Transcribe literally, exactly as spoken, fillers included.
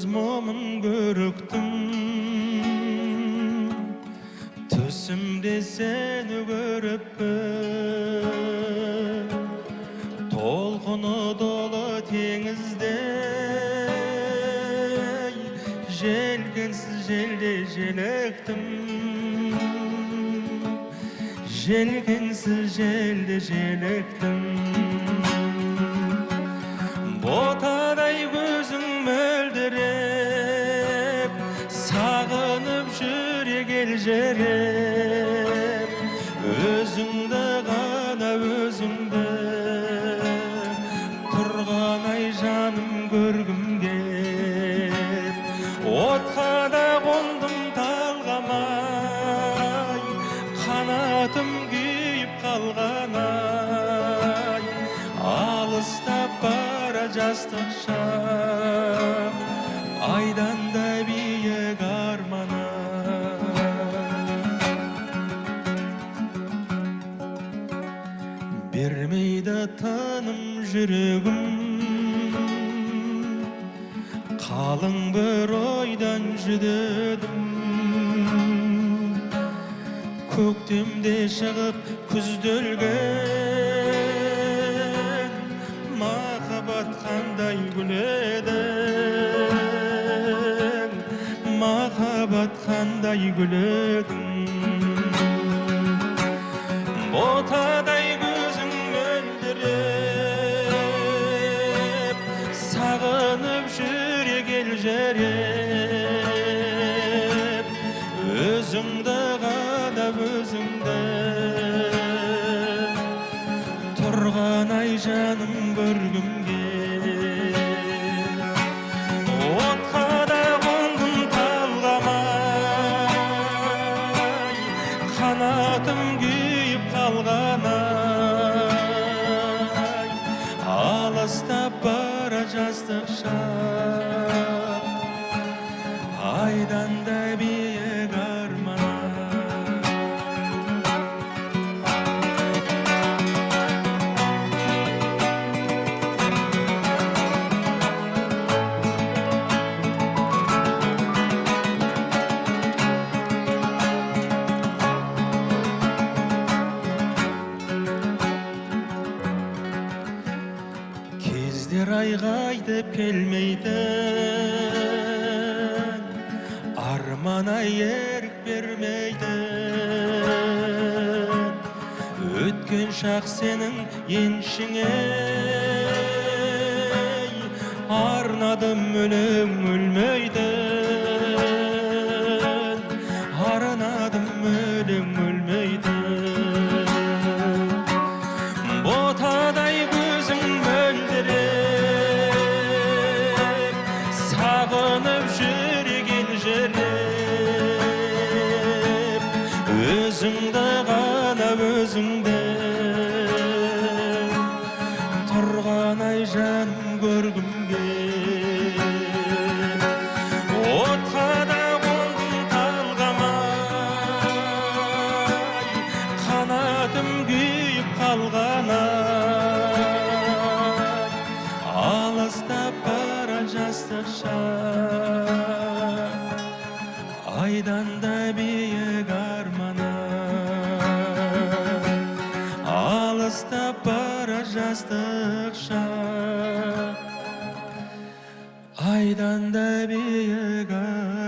көз момын көріктім, түсімде сені көріппін, толқыны долы теңіздей, желкенсіз желде желіктім, желкенсіз желде желіктім. Ботадай көзің мөлдіреп, сағынып жүрек елжіреп, өзіңді ғана өзіңді, тұрған ай жаным көргім кеп. Отқа да қондым талғамай, қанатым күйіп қалған ай, алыстап бара жастық шақ, айдан да биік арман бермейді тыным жүрегім, қалың бір ойдан жүдедім. Көктемде шығып күзде өлген, махаббат қандай гүледің, махаббат қандай гүледің. Ботадай көзің мөлдіреп, сағынып жүрек елжіреп, өзіңді ғана өзіңді, тұрған ай жаным көргім кеп. Отқа да қондым талғамай, қанатым күйіп қалған ай, алыстап бара жастық шақ, айдан да биік арман. Кездер айғайдып келмейтін, армана ерік бермейтін, өткен шақ сенің еншіңе, арнадым өлең өлмейтін, арнадым өлең өлмейтін. Ботадай көзің мөлдіреп, сағынып жүрек елжіреп, өзіңді ғана өзіңді, тұрған ай жаным көргім кеп. Отқа да қондым талғамай, қанатым күйіп қалған ай, алыстап бара жастық шақ, айдан да биік арман. Алыстап бара жастық шақ, айдан да биік арман.